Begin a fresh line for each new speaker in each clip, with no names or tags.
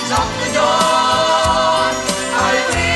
knock the door, I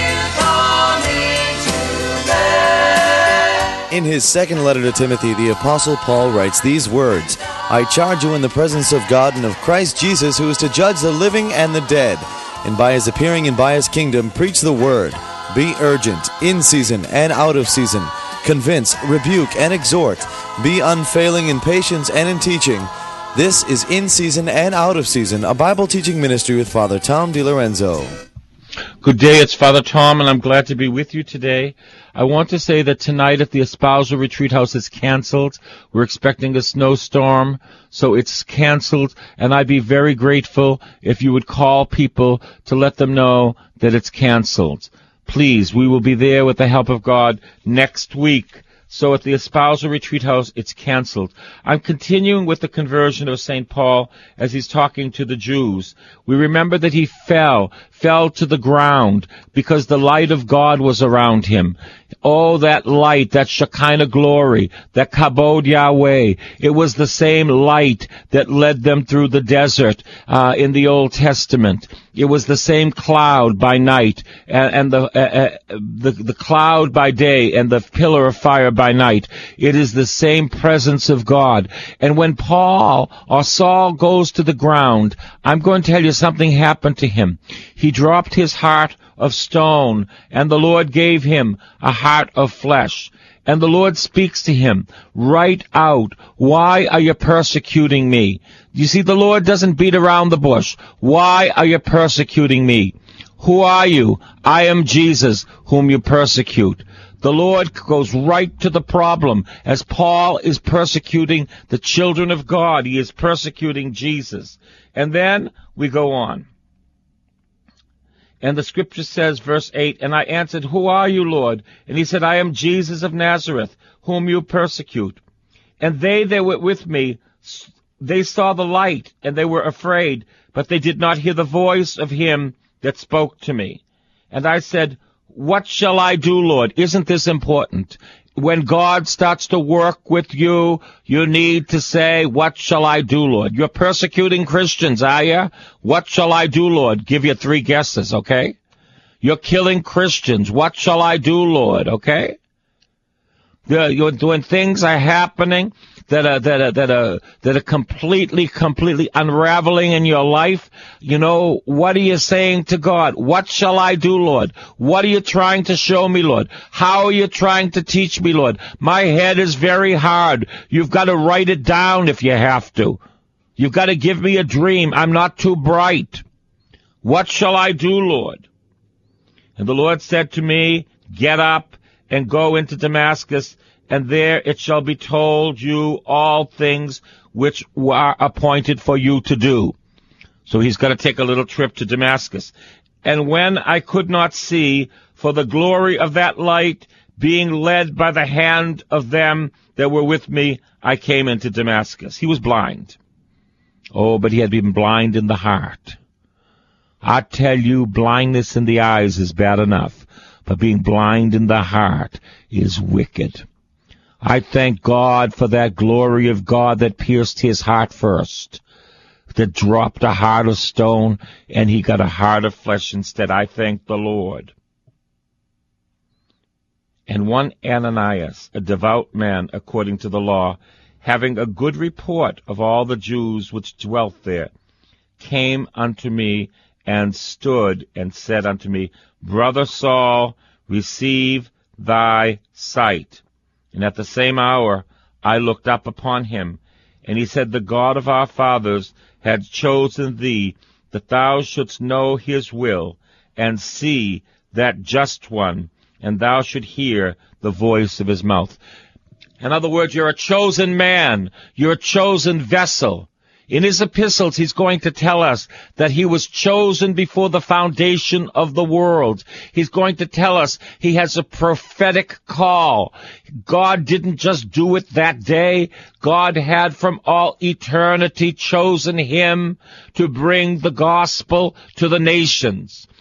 will come into bed.
In his second letter to Timothy, the Apostle Paul writes these words, I charge you in the presence of God and of Christ Jesus, who is to judge the living and the dead, and by his appearing and by his kingdom, preach the word. Be urgent, in season and out of season. Convince, rebuke, and exhort. Be unfailing in patience and in teaching. This is In Season and Out of Season, a Bible teaching ministry with Father Tom DiLorenzo.
Good day, it's Father Tom, and I'm glad to be with you today. I want to say that tonight at the Espousal Retreat House is canceled. We're expecting a snowstorm, so it's canceled, and I'd be very grateful if you would call people to let them know that it's canceled. Please, we will be there with the help of God next week. So at the Espousal Retreat House, it's canceled. I'm continuing with the conversion of St. Paul as he's talking to the Jews. We remember that he fell to the ground because the light of God was around him. Oh, that light, that Shekinah glory, that Kabod Yahweh. It was the same light that led them through the desert in the Old Testament. It was the same cloud by night and the cloud by day and the pillar of fire by night. It is the same presence of God. And when Paul or Saul goes to the ground, I'm going to tell you something happened to him. He dropped his heart of stone, and the Lord gave him a heart of flesh. And the Lord speaks to him right out. Why are you persecuting me? You see, the Lord doesn't beat around the bush. Why are you persecuting me? Who are you? I am Jesus, whom you persecute. The Lord goes right to the problem. As Paul is persecuting the children of God, he is persecuting Jesus. And then we go on. And the scripture says, verse 8, and I answered, who are you, Lord? And he said, I am Jesus of Nazareth, whom you persecute. And they that were with me, they saw the light, and they were afraid, but they did not hear the voice of him that spoke to me. And I said, what shall I do, Lord? Isn't this important? When God starts to work with you, you need to say, what shall I do, Lord? You're persecuting Christians, are you? What shall I do, Lord? Give you 3 guesses, okay? You're killing Christians. What shall I do, Lord? Okay? When things are happening that are completely unraveling in your life, you know, what are you saying to God? What shall I do, Lord? What are you trying to show me, Lord? How are you trying to teach me, Lord? My head is very hard. You've got to write it down if you have to. You've got to give me a dream. I'm not too bright. What shall I do, Lord? And the Lord said to me, get up and go into Damascus, and there it shall be told you all things which are appointed for you to do. So he's going to take a little trip to Damascus. And when I could not see, for the glory of that light, being led by the hand of them that were with me, I came into Damascus. He was blind. Oh, but he had been blind in the heart. I tell you, blindness in the eyes is bad enough, but being blind in the heart is wicked. I thank God for that glory of God that pierced his heart first, that dropped a heart of stone, and he got a heart of flesh instead. I thank the Lord. And one Ananias, a devout man according to the law, having a good report of all the Jews which dwelt there, came unto me and stood and said unto me, Brother Saul, receive thy sight. And at the same hour I looked up upon him, and he said, the God of our fathers had chosen thee, that thou shouldst know his will, and see that just one, and thou should hear the voice of his mouth. In other words, you're a chosen man, you're a chosen vessel. In his epistles, he's going to tell us that he was chosen before the foundation of the world. He's going to tell us he has a prophetic call. God didn't just do it that day. God had from all eternity chosen him to bring the gospel to the nations.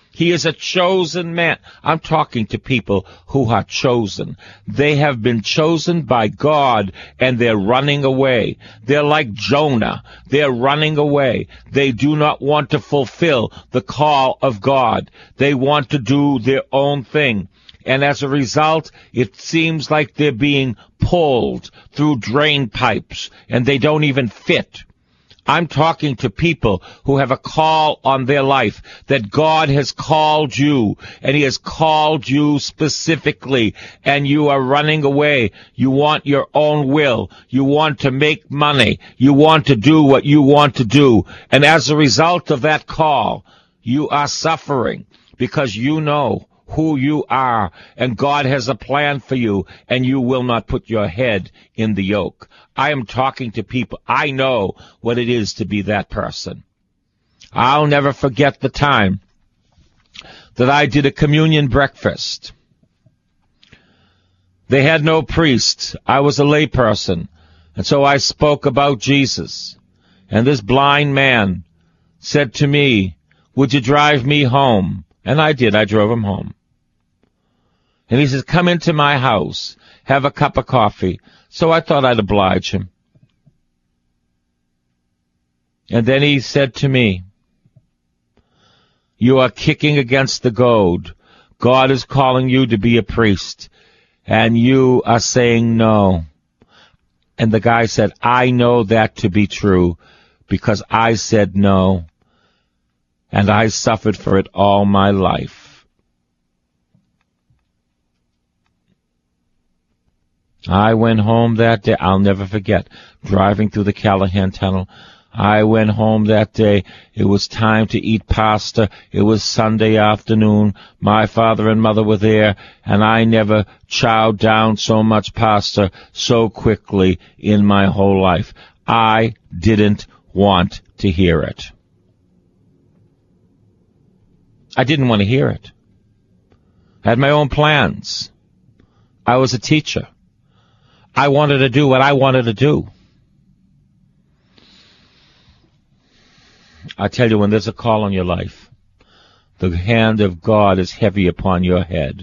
He is a chosen man. I'm talking to people who are chosen. They have been chosen by God, and they're running away. They're like Jonah. They're running away. They do not want to fulfill the call of God. They want to do their own thing. And as a result, it seems like they're being pulled through drain pipes, and they don't even fit. I'm talking to people who have a call on their life, that God has called you, and He has called you specifically, and you are running away. You want your own will. You want to make money. You want to do what you want to do. And as a result of that call, you are suffering because you know who you are, and God has a plan for you, and you will not put your head in the yoke. I am talking to people. I know what it is to be that person. I'll never forget the time that I did a communion breakfast. They had no priest. I was a layperson, and so I spoke about Jesus. And this blind man said to me, "Would you drive me home?" And I did. I drove him home. And he says, "Come into my house, have a cup of coffee." So I thought I'd oblige him. And then he said to me, "You are kicking against the goad. God is calling you to be a priest, and you are saying no." And the guy said, "I know that to be true because I said no, and I suffered for it all my life." I went home that day. I'll never forget driving through the Callahan Tunnel. I went home that day. It was time to eat pasta. It was Sunday afternoon. My father and mother were there, and I never chowed down so much pasta so quickly in my whole life. I didn't want to hear it. I didn't want to hear it. I had my own plans. I was a teacher. I wanted to do what I wanted to do. I tell you, when there's a call on your life, the hand of God is heavy upon your head.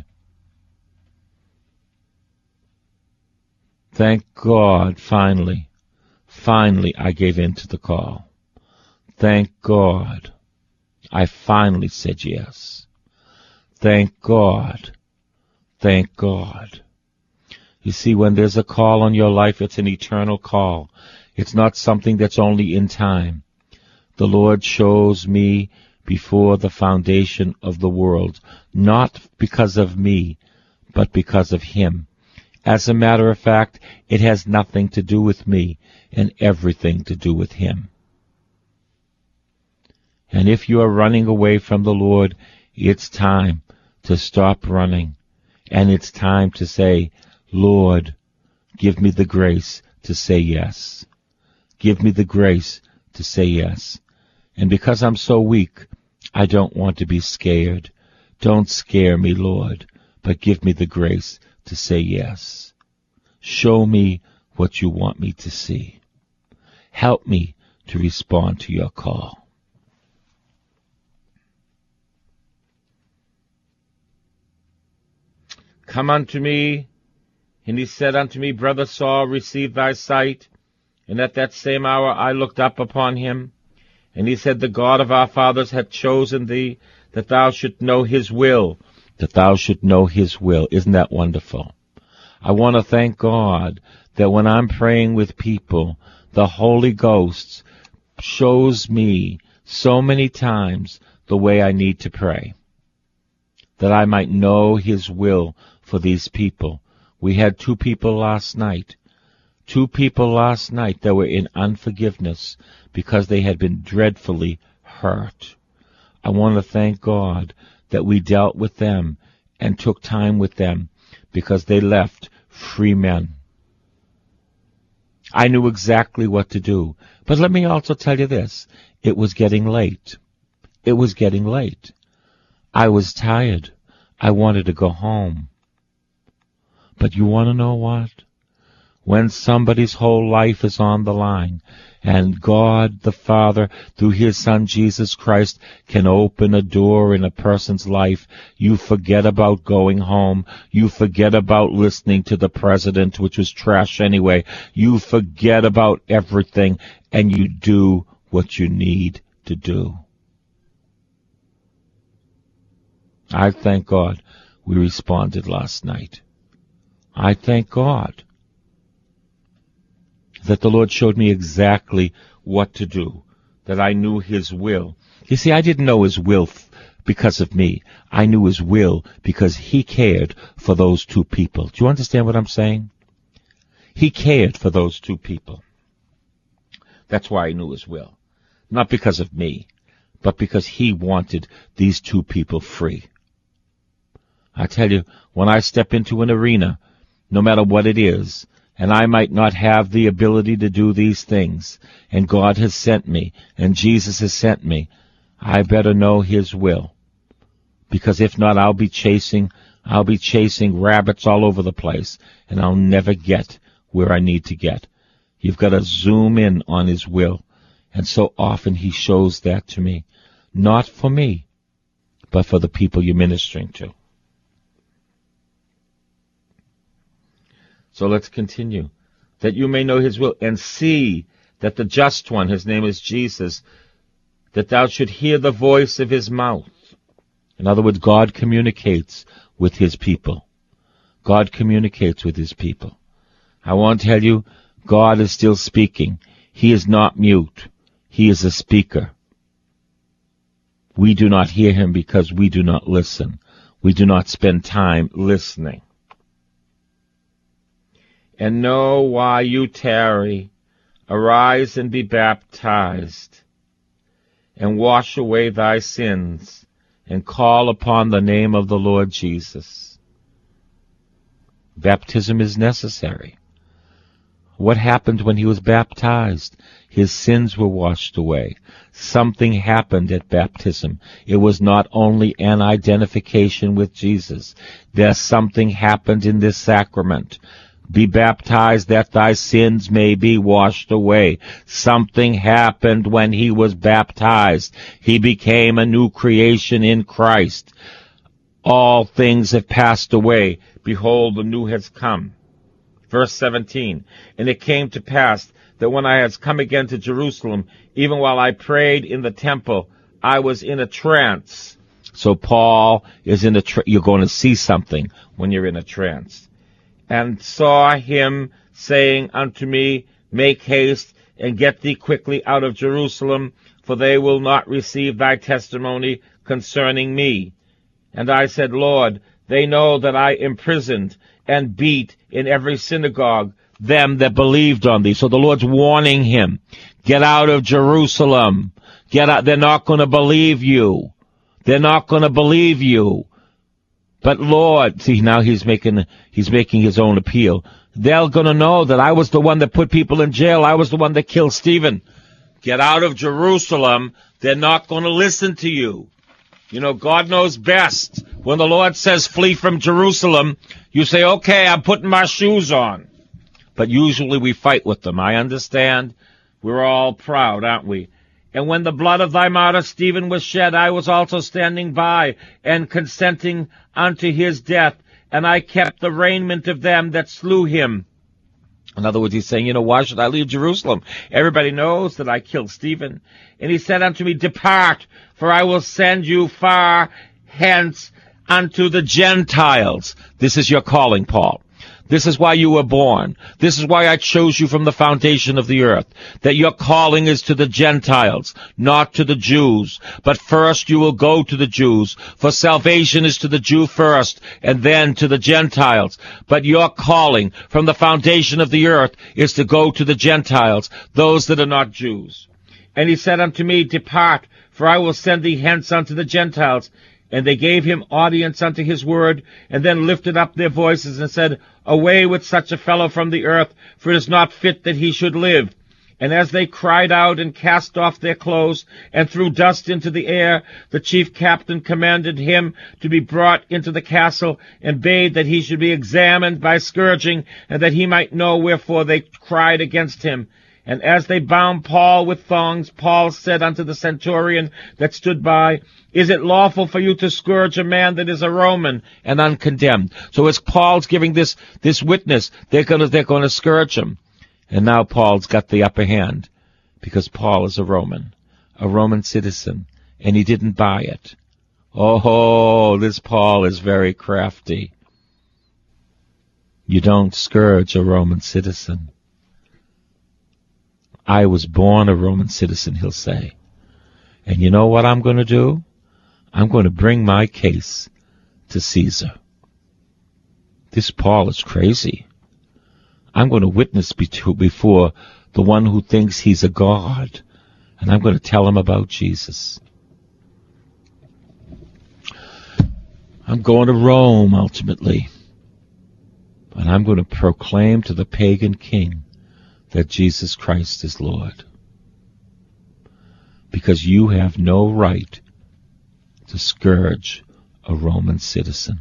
Thank God, finally, I gave in to the call. Thank God, I finally said yes. Thank God. Thank God. You see, when there's a call on your life, it's an eternal call. It's not something that's only in time. The Lord chose me before the foundation of the world, not because of me, but because of Him. As a matter of fact, it has nothing to do with me and everything to do with Him. And if you are running away from the Lord, it's time to stop running, and it's time to say, "Lord, give me the grace to say yes. Give me the grace to say yes." And because I'm so weak, I don't want to be scared. Don't scare me, Lord, but give me the grace to say yes. Show me what you want me to see. Help me to respond to your call. Come unto me. And he said unto me, Brother Saul, receive thy sight. And at that same hour I looked up upon him. And he said, The God of our fathers hath chosen thee, that thou shouldst know His will. That thou shouldst know His will. Isn't that wonderful? I want to thank God that when I'm praying with people, the Holy Ghost shows me so many times the way I need to pray, that I might know His will for these people. We had two people last night that were in unforgiveness because they had been dreadfully hurt. I want to thank God that we dealt with them and took time with them because they left free men. I knew exactly what to do. But let me also tell you this. It was getting late. It was getting late. I was tired. I wanted to go home. But you want to know what? when somebody's whole life is on the line. And God the Father, through His Son Jesus Christ, can open a door in a person's life. You forget about going home. You forget about listening to the president, which was trash anyway. You forget about everything, and you do what you need to do. I thank God we responded last night. I thank God that the Lord showed me exactly what to do, that I knew His will. You see, I didn't know His will because of me. I knew His will because He cared for those two people. Do you understand what I'm saying? He cared for those two people. That's why I knew His will. Not because of me, but because He wanted these two people free. I tell you, when I step into an arena, no matter what it is, and I might not have the ability to do these things, and God has sent me, and Jesus has sent me, I better know His will. Because if not, I'll be chasing rabbits all over the place, and I'll never get where I need to get. You've got to zoom in on His will. And so often He shows that to me. Not for me, but for the people you're ministering to. So let's continue. That you may know His will, and see that the just one, His name is Jesus, that thou should hear the voice of His mouth. In other words, God communicates with His people. God communicates with His people. I want to tell you, God is still speaking. He is not mute. He is a speaker. We do not hear Him because we do not listen. We do not spend time listening. And know why you tarry. Arise and be baptized, and wash away thy sins, and call upon the name of the Lord Jesus. Baptism is necessary. What happened when He was baptized? His sins were washed away. Something happened at baptism. It was not only an identification with Jesus. There's something happened in this sacrament. Be baptized that thy sins may be washed away. Something happened when He was baptized. He became a new creation in Christ. All things have passed away. Behold, the new has come. Verse 17, and it came to pass that when I had come again to Jerusalem, even while I prayed in the temple, I was in a trance. So Paul is in a trance. You're going to see something when you're in a trance. And saw Him saying unto me, make haste, and get thee quickly out of Jerusalem, for they will not receive thy testimony concerning me. And I said, Lord, they know that I imprisoned and beat in every synagogue them that believed on thee. So the Lord's warning him, get out of Jerusalem. Get out. They're not going to believe you. They're not going to believe you. But Lord, see, now he's making his own appeal. They're going to know that I was the one that put people in jail. I was the one that killed Stephen. Get out of Jerusalem. They're not going to listen to you. You know, God knows best. When the Lord says flee from Jerusalem, you say, okay, I'm putting my shoes on. But usually we fight with them. I understand. We're all proud, aren't we? And when the blood of thy martyr Stephen was shed, I was also standing by and consenting unto his death, and I kept the raiment of them that slew him. In other words, he's saying, why should I leave Jerusalem? Everybody knows that I killed Stephen. And he said unto me, depart, for I will send you far hence unto the Gentiles. This is your calling, Paul. This is why you were born. This is why I chose you from the foundation of the earth. That your calling is to the Gentiles, not to the Jews. But first you will go to the Jews. For salvation is to the Jew first, and then to the Gentiles. But your calling from the foundation of the earth is to go to the Gentiles, those that are not Jews. And he said unto me, depart, for I will send thee hence unto the Gentiles. And they gave him audience unto his word, and then lifted up their voices and said, away with such a fellow from the earth, for it is not fit that he should live. And as they cried out and cast off their clothes and threw dust into the air, the chief captain commanded him to be brought into the castle and bade that he should be examined by scourging, and that he might know wherefore they cried against him. And as they bound Paul with thongs, Paul said unto the centurion that stood by, Is it lawful for you to scourge a man that is a Roman and uncondemned? So as Paul's giving this witness, they're gonna scourge him. And now Paul's got the upper hand, because Paul is a Roman citizen, and he didn't buy it. Oh, this Paul is very crafty. You don't scourge a Roman citizen. I was born a Roman citizen, he'll say. And you know what I'm going to do? I'm going to bring my case to Caesar. This Paul is crazy. I'm going to witness before the one who thinks he's a god, and I'm going to tell him about Jesus. I'm going to Rome, ultimately, and I'm going to proclaim to the pagan king that Jesus Christ is Lord. Because you have no right to scourge a Roman citizen.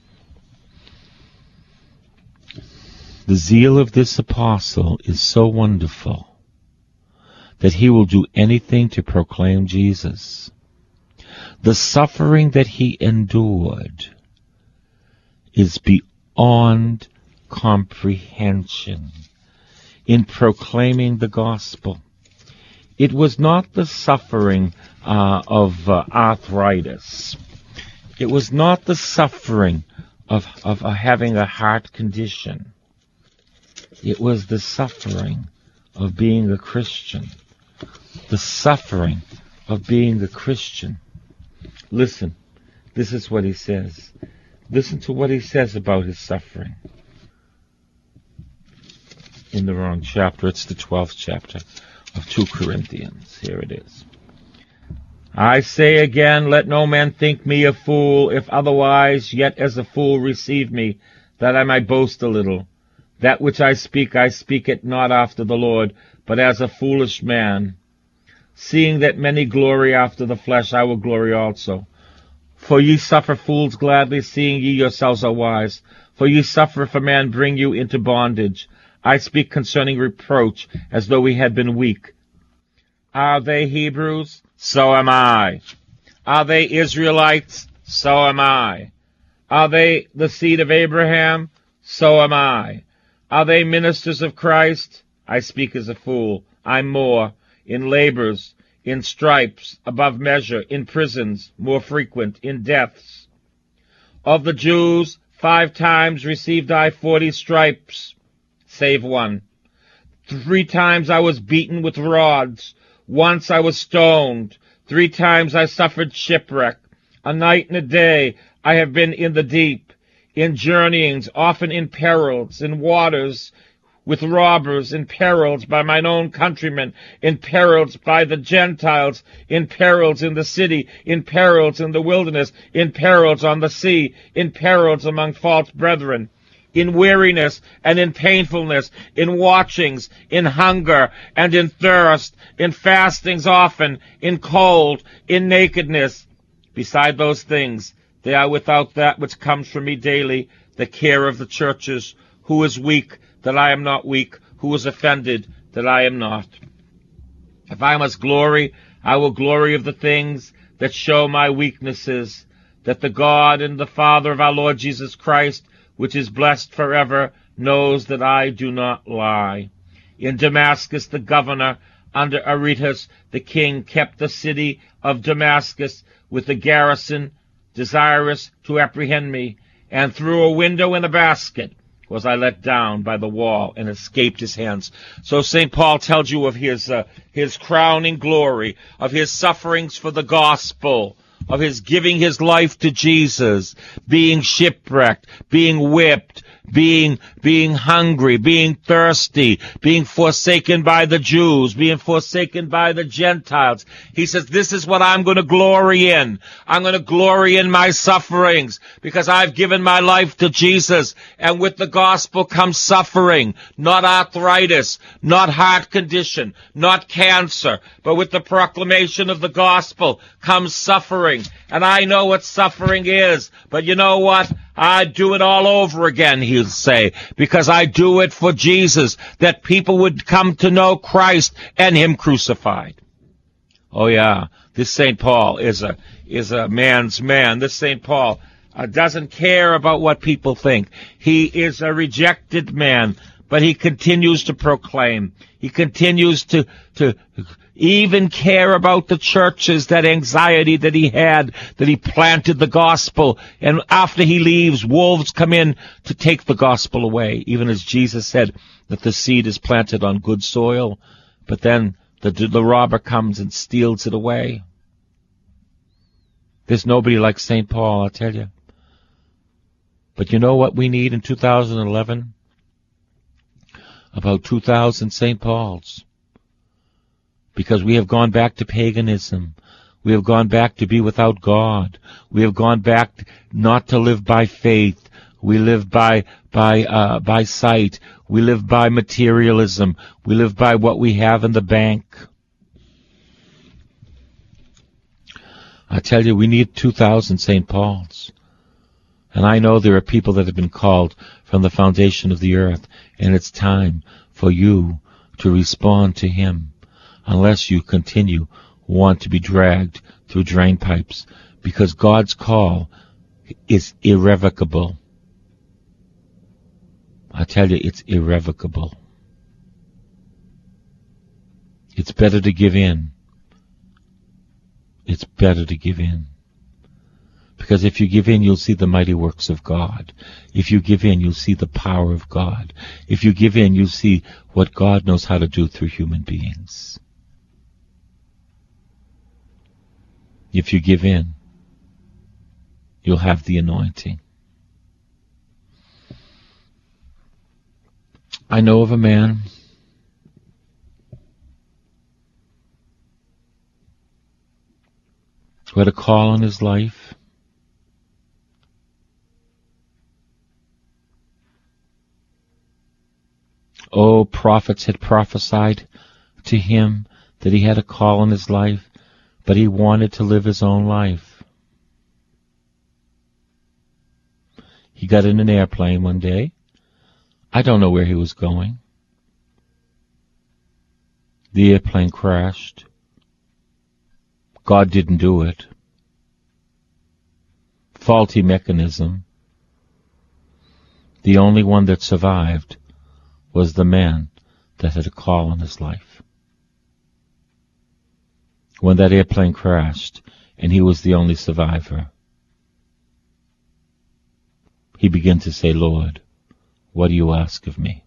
The zeal of this apostle is so wonderful that he will do anything to proclaim Jesus. The suffering that he endured is beyond comprehension in proclaiming the gospel. It was not the suffering of arthritis. It was not the suffering of having a heart condition. It was the suffering of being a Christian. The suffering of being a Christian. Listen, this is what he says. Listen to what he says about his suffering. In the wrong chapter. It's the 12th chapter of 2 Corinthians. Here it is. I say again, let no man think me a fool, if otherwise, yet as a fool receive me, that I might boast a little. That which I speak it not after the Lord, but as a foolish man. Seeing that many glory after the flesh, I will glory also. For ye suffer fools gladly, seeing ye yourselves are wise. For ye suffer if a man bring you into bondage. I speak concerning reproach, as though we had been weak. Are they Hebrews? So am I. Are they Israelites? So am I. Are they the seed of Abraham? So am I. Are they ministers of Christ? I speak as a fool. I'm more. In labors, in stripes, above measure, in prisons, more frequent, in deaths. Of the Jews, 5 times received I 40 stripes, save one. 3 times I was beaten with rods. Once I was stoned. 3 times I suffered shipwreck. A night and a day I have been in the deep, in journeyings, often in perils, in waters, with robbers, in perils by mine own countrymen, in perils by the Gentiles, in perils in the city, in perils in the wilderness, in perils on the sea, in perils among false brethren, in weariness and in painfulness, in watchings, in hunger and in thirst, in fastings often, in cold, in nakedness. Beside those things, they are without that which comes from me daily, the care of the churches. Who is weak, that I am not weak? Who is offended, that I am not? If I must glory, I will glory of the things that show my weaknesses, that the God and the Father of our Lord Jesus Christ, which is blessed forever, knows that I do not lie. In Damascus the governor, under Aretas the king, kept the city of Damascus with a garrison, desirous to apprehend me, and through a window in a basket was I let down by the wall and escaped his hands. So St. Paul tells you of his crowning glory, of his sufferings for the gospel, of his giving his life to Jesus, being shipwrecked, being whipped, being hungry, being thirsty, being forsaken by the Jews, being forsaken by the Gentiles. He says, this is what I'm going to glory in. I'm going to glory in my sufferings because I've given my life to Jesus. And with the gospel comes suffering, not arthritis, not heart condition, not cancer, but with the proclamation of the gospel comes suffering. And I know what suffering is, but you know what? I'd do it all over again, he'll say, because I do it for Jesus, that people would come to know Christ and him crucified. Oh yeah, this St. Paul is a man's man. This St. Paul doesn't care about what people think. He is a rejected man, but he continues to proclaim. He continues to even care about the churches, that anxiety that he had, that he planted the gospel. And after he leaves, wolves come in to take the gospel away, even as Jesus said that the seed is planted on good soil, but then the robber comes and steals it away. There's nobody like St. Paul, I'll tell you. But you know what we need in 2011? About 2,000 St. Pauls. Because we have gone back to paganism. We have gone back to be without God. We have gone back not to live by faith. We live by sight. We live by materialism. We live by what we have in the bank. I tell you, we need 2,000 St. Pauls. And I know there are people that have been called from the foundation of the earth, and it's time for you to respond to him, unless you want to be dragged through drain pipes, because God's call is irrevocable. I tell you, it's irrevocable. It's better to give in. It's better to give in. Because if you give in, you'll see the mighty works of God. If you give in, you'll see the power of God. If you give in, you'll see what God knows how to do through human beings. If you give in, you'll have the anointing. I know of a man who had a call on his life. Oh, prophets had prophesied to him that he had a call on his life, but he wanted to live his own life. He got in an airplane one day. I don't know where he was going. The airplane crashed. God didn't do it. Faulty mechanism. The only one that survived was the man that had a call on his life. When that airplane crashed, and he was the only survivor, he began to say, Lord, what do you ask of me?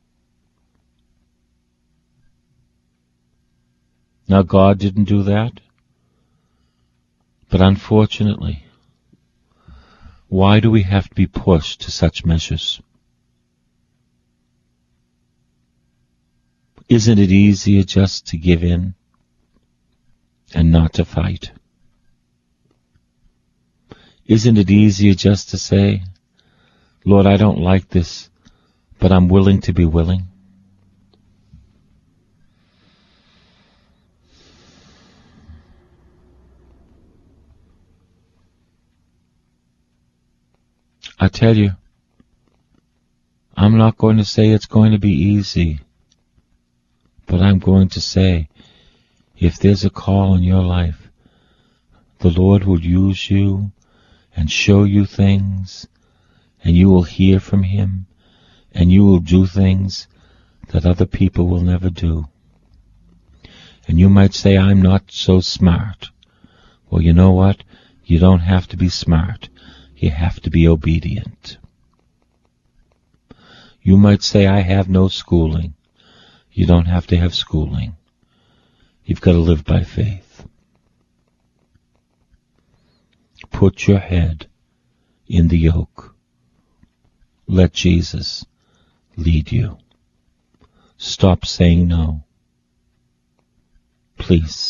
Now, God didn't do that, but unfortunately, why do we have to be pushed to such measures? Isn't it easier just to give in and not to fight? Isn't it easier just to say, Lord, I don't like this, but I'm willing to be willing? I tell you, I'm not going to say it's going to be easy, but I'm going to say, if there's a call in your life, the Lord will use you and show you things, and you will hear from him, and you will do things that other people will never do. And you might say, I'm not so smart. Well, you know what? You don't have to be smart. You have to be obedient. You might say, I have no schooling. You don't have to have schooling. You've got to live by faith. Put your head in the yoke. Let Jesus lead you. Stop saying no. Please.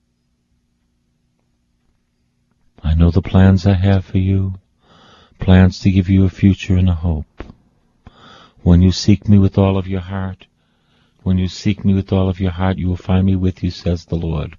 I know the plans I have for you, plans to give you a future and a hope. When you seek me with all of your heart, when you seek me with all of your heart, you will find me with you, says the Lord.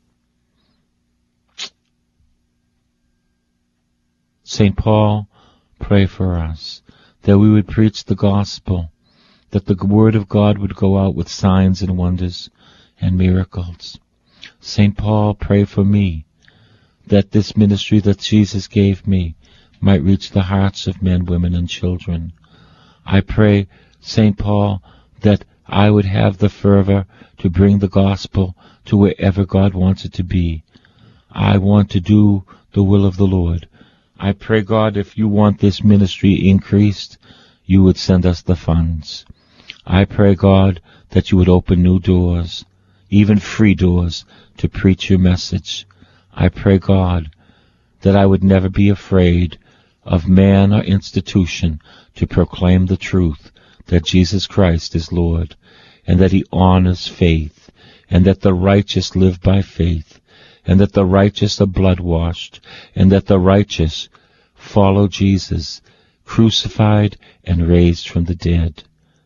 St. Paul, pray for us, that we would preach the gospel, that the word of God would go out with signs and wonders and miracles. St. Paul, pray for me, that this ministry that Jesus gave me might reach the hearts of men, women, and children. I pray, St. Paul, that I would have the fervor to bring the gospel to wherever God wants it to be. I want to do the will of the Lord. I pray, God, if you want this ministry increased, you would send us the funds. I pray, God, that you would open new doors, even free doors, to preach your message. I pray, God, that I would never be afraid of man or institution to proclaim the truth that Jesus Christ is Lord, and that he honors faith, and that the righteous live by faith, and that the righteous are blood-washed, and that the righteous follow Jesus, crucified and raised from the dead.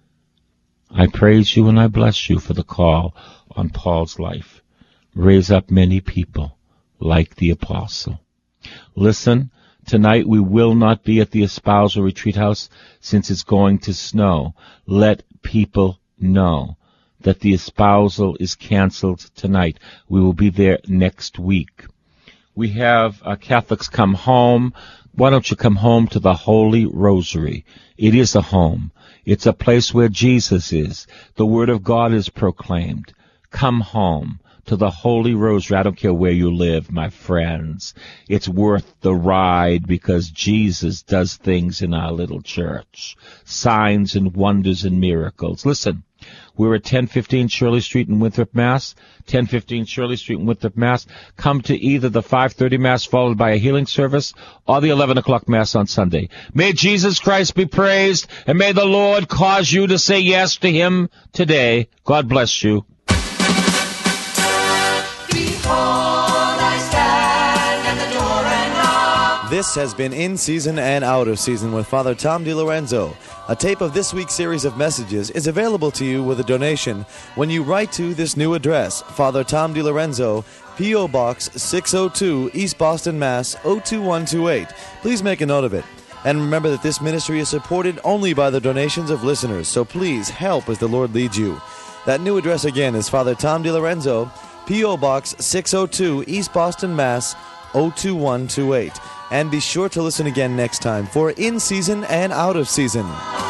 I praise you and I bless you for the call on Paul's life. Raise up many people like the apostle. Listen, tonight we will not be at the Espousal Retreat House since it's going to snow. Let people know that the espousal is canceled tonight. We will be there next week. We have Catholics come home. Why don't you come home to the Holy Rosary? It is a home. It's a place where Jesus is. The Word of God is proclaimed. Come home to the Holy Rosary. I don't care where you live, my friends. It's worth the ride because Jesus does things in our little church. Signs and wonders and miracles. Listen, we're at 1015 Shirley Street in Winthrop, Mass. 1015 Shirley Street in Winthrop, Mass. Come to either the 5:30 Mass followed by a healing service or the 11 o'clock Mass on Sunday. May Jesus Christ be praised, and may the Lord cause you to say yes to him today. God bless you.
This has been In Season and Out of Season with Father Tom DiLorenzo. A tape of this week's series of messages is available to you with a donation when you write to this new address, Father Tom DiLorenzo, P.O. Box 602, East Boston, Mass. 02128. Please make a note of it. And remember that this ministry is supported only by the donations of listeners, so please help as the Lord leads you. That new address again is Father Tom DiLorenzo, P.O. Box 602, East Boston, Mass. 02128. And be sure to listen again next time for In Season and Out of Season.